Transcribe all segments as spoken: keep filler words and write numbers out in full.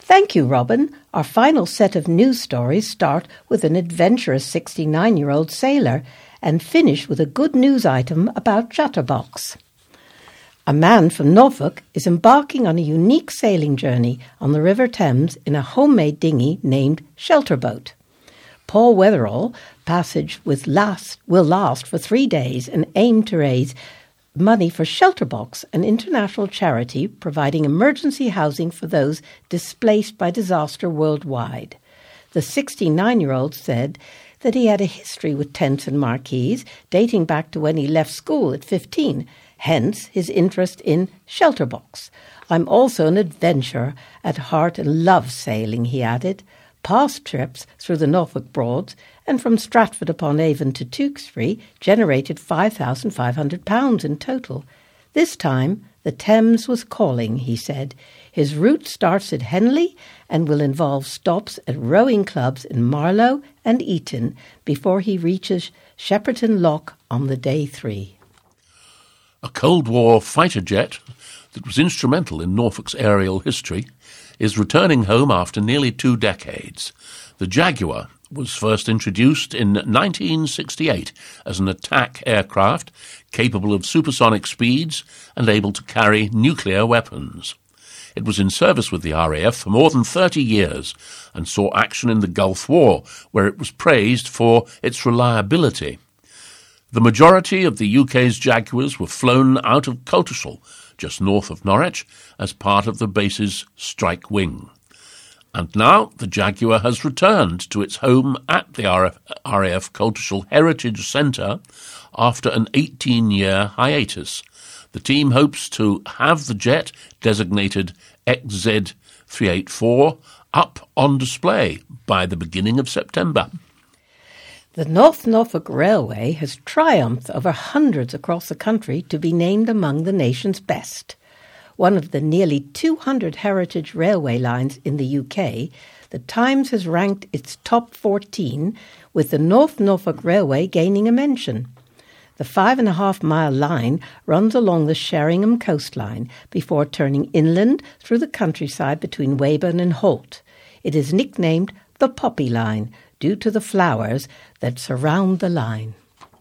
Thank you, Robin. Our final set of news stories start with an adventurous sixty-nine-year-old sailor and finish with a good news item about chatterbox. A man from Norfolk is embarking on a unique sailing journey on the River Thames in a homemade dinghy named Shelterboat. Paul Weatherall passage with last, will last for three days and aim to raise money for Shelterbox, an international charity providing emergency housing for those displaced by disaster worldwide. The sixty-nine-year-old said that he had a history with tents and marquees dating back to when he left school at fifteen, hence his interest in Shelterbox. I'm also an adventurer at heart and love sailing, he added. Past trips through the Norfolk Broads and from Stratford-upon-Avon to Tewkesbury generated five thousand five hundred pounds in total. This time, the Thames was calling, he said. His route starts at Henley and will involve stops at rowing clubs in Marlow and Eton before he reaches Shepperton Lock on the day three. A Cold War fighter jet that was instrumental in Norfolk's aerial history is returning home after nearly two decades. The Jaguar was first introduced in nineteen sixty-eight as an attack aircraft capable of supersonic speeds and able to carry nuclear weapons. It was in service with the R A F for more than thirty years and saw action in the Gulf War, where it was praised for its reliability. The majority of the U K's Jaguars were flown out of Coltishall, just north of Norwich, as part of the base's strike wing. And now the Jaguar has returned to its home at the R A F Coltishall Heritage Centre after an eighteen-year hiatus. The team hopes to have the jet, designated X Z three eighty-four, up on display by the beginning of September. The North Norfolk Railway has triumphed over hundreds across the country to be named among the nation's best. One of the nearly two hundred heritage railway lines in the U K, the Times has ranked its top fourteen, with the North Norfolk Railway gaining a mention. The five-and-a-half-mile line runs along the Sheringham coastline before turning inland through the countryside between Weybourne and Holt. It is nicknamed the Poppy Line, due to the flowers that surround the line.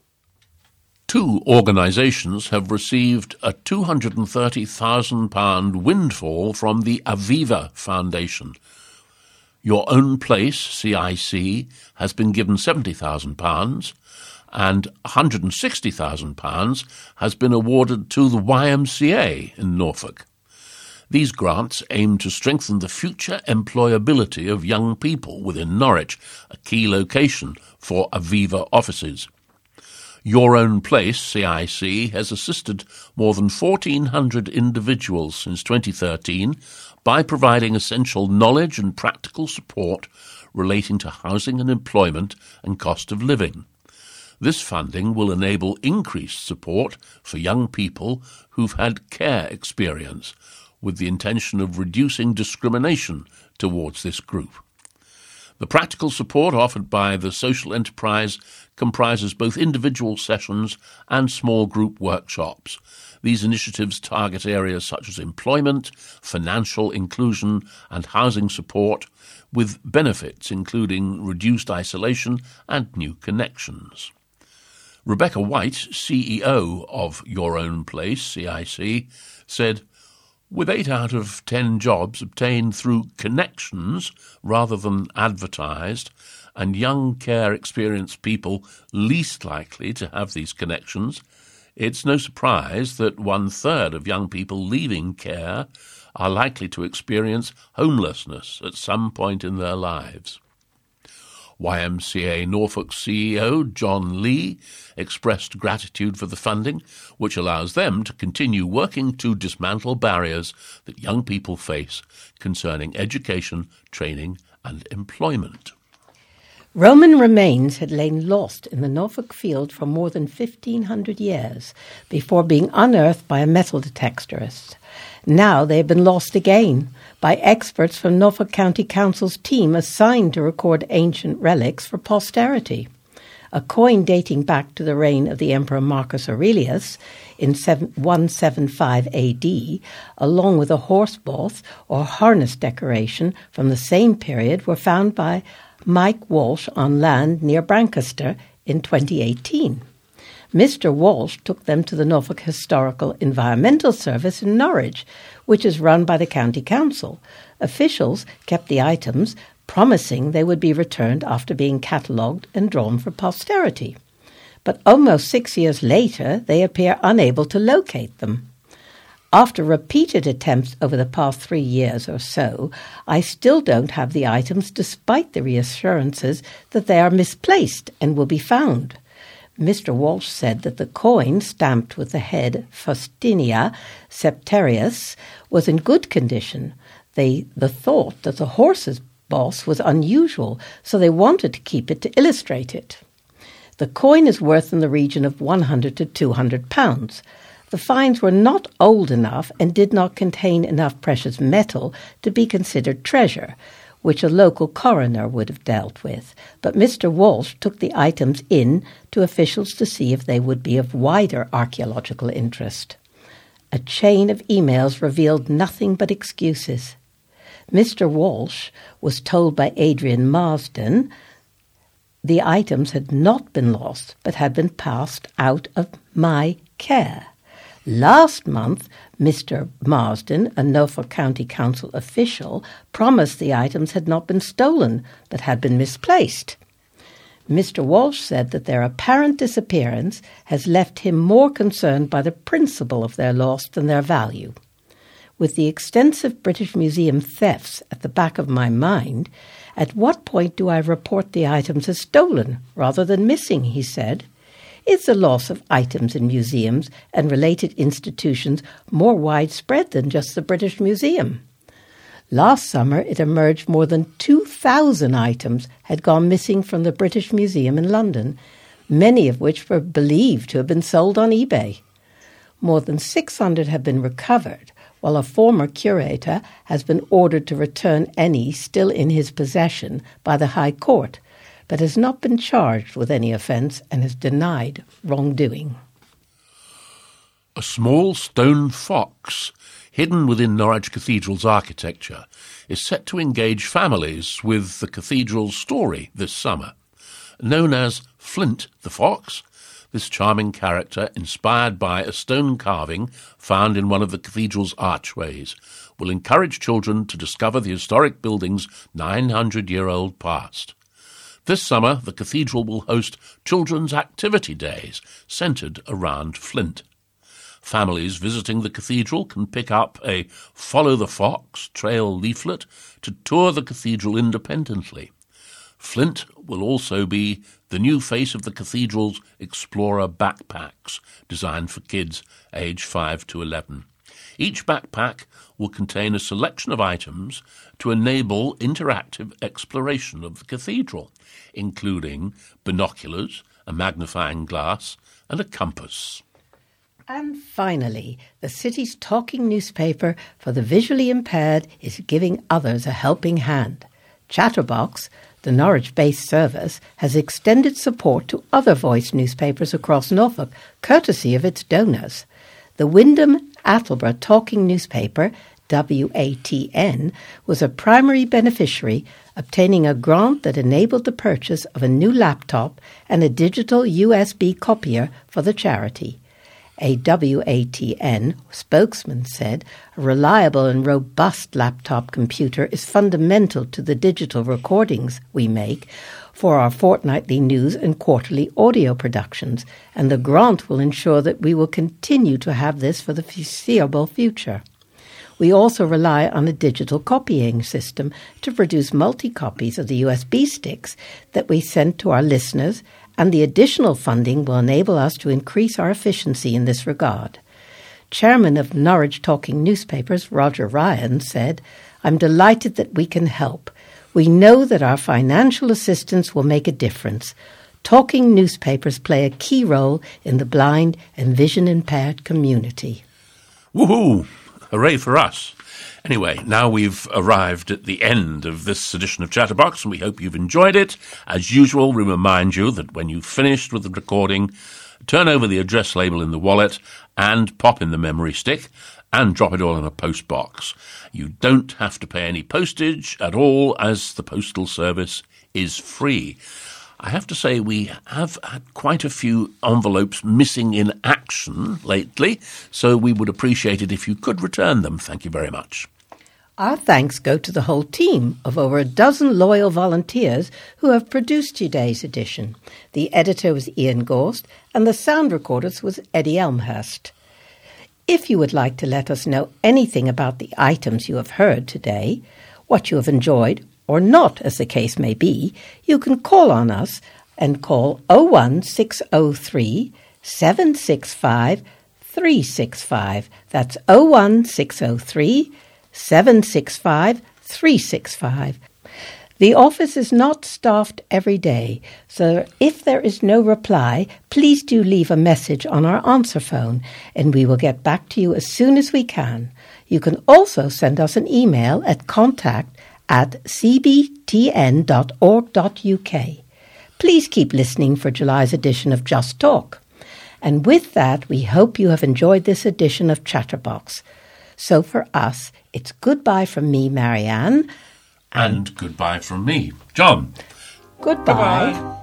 Two organisations have received a two hundred thirty thousand pounds windfall from the Aviva Foundation. Your Own Place, C I C, has been given seventy thousand pounds and one hundred sixty thousand pounds has been awarded to the Y M C A in Norfolk. These grants aim to strengthen the future employability of young people within Norwich, a key location for Aviva offices. Your Own Place, C I C, has assisted more than fourteen hundred individuals since twenty thirteen by providing essential knowledge and practical support relating to housing and employment and cost of living. This funding will enable increased support for young people who've had care experience, with the intention of reducing discrimination towards this group. The practical support offered by the social enterprise comprises both individual sessions and small group workshops. These initiatives target areas such as employment, financial inclusion, and housing support, with benefits including reduced isolation and new connections. Rebecca White, C E O of Your Own Place, C I C, said, "With eight out of ten jobs obtained through connections rather than advertised, and young care experienced people least likely to have these connections, it's no surprise that one-third of young people leaving care are likely to experience homelessness at some point in their lives." Y M C A Norfolk C E O John Lee expressed gratitude for the funding, which allows them to continue working to dismantle barriers that young people face concerning education, training and employment. Roman remains had lain lost in the Norfolk field for more than fifteen hundred years before being unearthed by a metal detectorist. Now they have been lost again by experts from Norfolk County Council's team assigned to record ancient relics for posterity. a coin dating back to the reign of the Emperor Marcus Aurelius in one seventy-five A D, along with a horse boss or harness decoration from the same period, were found by Mike Walsh on land near Brancaster in twenty eighteen. Mister Walsh took them to the Norfolk Historical Environmental Service in Norwich, which is run by the County Council. Officials kept the items, promising they would be returned after being catalogued and drawn for posterity. But almost six years later, they appear unable to locate them. After repeated attempts over the past three years or so, I still don't have the items despite the reassurances that they are misplaced and will be found. Mister Walsh said that the coin, stamped with the head Faustinia Septarius, was in good condition. They the thought that the horse's boss was unusual, so they wanted to keep it to illustrate it. The coin is worth in the region of one hundred to two hundred pounds. The finds were not old enough and did not contain enough precious metal to be considered treasure, which a local coroner would have dealt with. But Mister Walsh took the items in to officials to see if they would be of wider archaeological interest. A chain of emails revealed nothing but excuses. Mister Walsh was told by Adrian Marsden the items had not been lost but had been passed out of my care. Last month, Mister Marsden, a Norfolk County Council official, promised the items had not been stolen but had been misplaced. Mister Walsh said that their apparent disappearance has left him more concerned by the principle of their loss than their value. With the extensive British Museum thefts at the back of my mind, at what point do I report the items as stolen rather than missing, he said. Is the loss of items in museums and related institutions more widespread than just the British Museum? Last summer, it emerged more than two thousand items had gone missing from the British Museum in London, many of which were believed to have been sold on eBay. More than six hundred have been recovered, while a former curator has been ordered to return any still in his possession by the High Court, but has not been charged with any offence and has denied wrongdoing. A small stone fox, hidden within Norwich Cathedral's architecture, is set to engage families with the cathedral's story this summer. Known as Flint the Fox, this charming character, inspired by a stone carving found in one of the cathedral's archways, will encourage children to discover the historic building's nine hundred year old past. This summer, the cathedral will host children's activity days centred around Flint. Families visiting the cathedral can pick up a Follow the Fox trail leaflet to tour the cathedral independently. Flint will also be the new face of the cathedral's Explorer backpacks, designed for kids aged five to eleven. Each backpack will contain a selection of items to enable interactive exploration of the cathedral, including binoculars, a magnifying glass, and a compass. And finally, the city's talking newspaper for the visually impaired is giving others a helping hand. Chatterbox, the Norwich-based service, has extended support to other voice newspapers across Norfolk, courtesy of its donors. The Wyndham Attleborough Talking Newspaper, W A T N, was a primary beneficiary, obtaining a grant that enabled the purchase of a new laptop and a digital U S B copier for the charity. A W A T N spokesman said, "A reliable and robust laptop computer is fundamental to the digital recordings we make for our fortnightly news and quarterly audio productions, and the grant will ensure that we will continue to have this for the foreseeable future. We also rely on a digital copying system to produce multi-copies of the U S B sticks that we send to our listeners, and the additional funding will enable us to increase our efficiency in this regard." Chairman of Norwich Talking Newspapers, Roger Ryan, said, "I'm delighted that we can help. We know that our financial assistance will make a difference. Talking newspapers play a key role in the blind and vision-impaired community." Woohoo! Hooray for us! Anyway, now we've arrived at the end of this edition of Chatterbox, and we hope you've enjoyed it. As usual, we remind you that when you've finished with the recording, turn over the address label in the wallet and pop in the memory stick and drop it all in a post box. You don't have to pay any postage at all, as the postal service is free. I have to say we have had quite a few envelopes missing in action lately, so we would appreciate it if you could return them. Thank you very much. Our thanks go to the whole team of over a dozen loyal volunteers who have produced today's edition. The editor was Ian Gorst, and the sound recorders was Eddie Elmhurst. If you would like to let us know anything about the items you have heard today, what you have enjoyed, or not, as the case may be, you can call on us and call oh one six oh three, seven six five, three six five. That's oh one six oh three, seven six five, three six five. The office is not staffed every day, so if there is no reply, please do leave a message on our answer phone, and we will get back to you as soon as we can. You can also send us an email at contact at c b t n dot org dot u k. Please keep listening for July's edition of Just Talk. And with that, we hope you have enjoyed this edition of Chatterbox. So for us, it's goodbye from me, Marianne. And, and goodbye from me, John. Goodbye. Bye-bye.